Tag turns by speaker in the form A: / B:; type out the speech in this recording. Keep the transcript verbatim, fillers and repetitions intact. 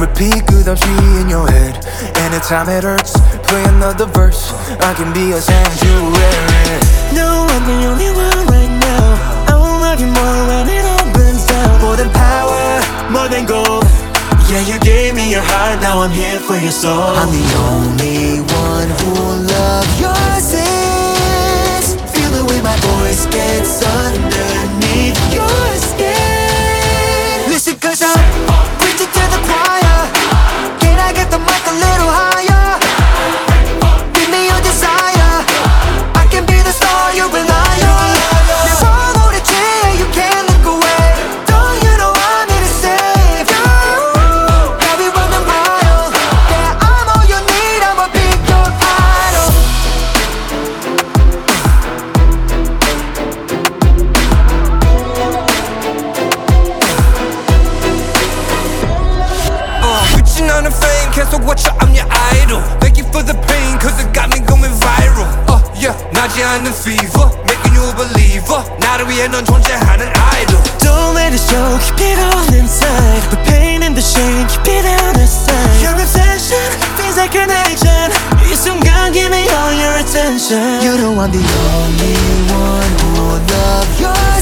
A: repeat 끝없이 in your head. Anytime it hurts, play another verse. I can be a sanctuary.
B: No, I'm the only one right now. I will love you more when it all burns down.
A: More than power, more than gold.
B: Yeah, you gave me your heart, now I'm here for your soul.
A: I'm the only one who will love your sins. Feel the way my voice gets underneath your skin. Listen, cause I'm preaching to the choir. Can I get the mic a little higher? Give me your desire. I can be the star you rely on. Never hold a chair, you can't look away. Don't you know I'm here to save you? Have you run a mile? Yeah, I'm all you need, I'ma be your idol.
C: Uh, reaching on the fame, 계속 watch out, I'm your idol. Thank you for the pain, cause it got me going viral. Uh, yeah, 나지 않는 fever, making you a believer. 나를 위해 넌 존재하는 idol.
B: Don't let it show, keep it all inside. The pain and the shame, keep it out of sight. Your obsession feels like an addiction. 이 순간, give me all your attention.
A: You know I'm the only one who will love your